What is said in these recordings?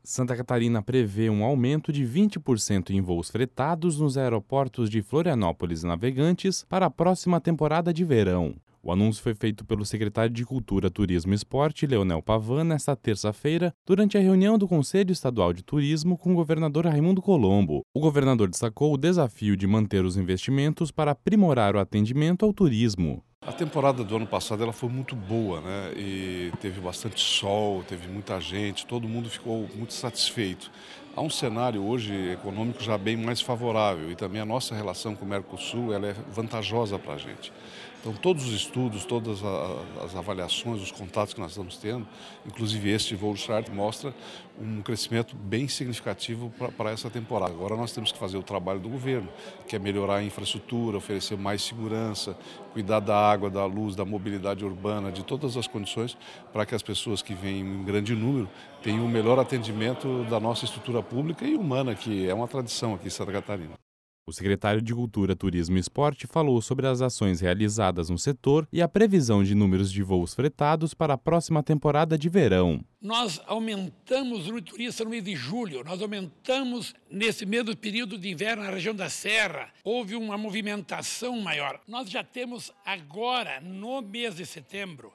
Santa Catarina prevê um aumento de 20% em voos fretados nos aeroportos de Florianópolis e Navegantes para a próxima temporada de verão. O anúncio foi feito pelo secretário de Cultura, Turismo e Esporte, Leonel Pavan, nesta terça-feira, durante a reunião do Conselho Estadual de Turismo com o governador Raimundo Colombo. O governador destacou o desafio de manter os investimentos para aprimorar o atendimento ao turismo. A temporada do ano passado ela foi muito boa, né? E teve bastante sol, teve muita gente, todo mundo ficou muito satisfeito. Há um cenário hoje econômico já bem mais favorável e também a nossa relação com o Mercosul ela é vantajosa para a gente. Então todos os estudos, todas as avaliações, os contatos que nós estamos tendo, inclusive este voo chart, mostra um crescimento bem significativo para essa temporada. Agora nós temos que fazer o trabalho do governo, que é melhorar a infraestrutura, oferecer mais segurança, cuidar da água, da luz, da mobilidade urbana, de todas as condições para que as pessoas que vêm em grande número tenham o melhor atendimento da nossa estrutura pública e humana, que é uma tradição aqui em Santa Catarina. O secretário de Cultura, Turismo e Esporte falou sobre as ações realizadas no setor e a previsão de números de voos fretados para a próxima temporada de verão. Nós aumentamos o número de turistas no mês de julho, nós aumentamos nesse mesmo período de inverno na região da Serra, houve uma movimentação maior. Nós já temos agora, no mês de setembro,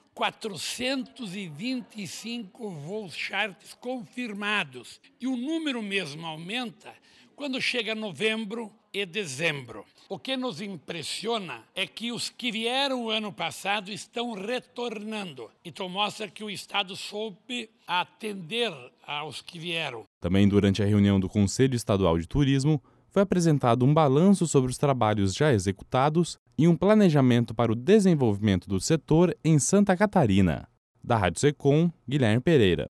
425 voos charters confirmados. E o número mesmo aumenta quando chega novembro e dezembro. O que nos impressiona é que os que vieram o ano passado estão retornando. Então mostra que o Estado soube atender aos que vieram. Também durante a reunião do Conselho Estadual de Turismo, foi apresentado um balanço sobre os trabalhos já executados e um planejamento para o desenvolvimento do setor em Santa Catarina. Da Rádio Secom, Guilherme Pereira.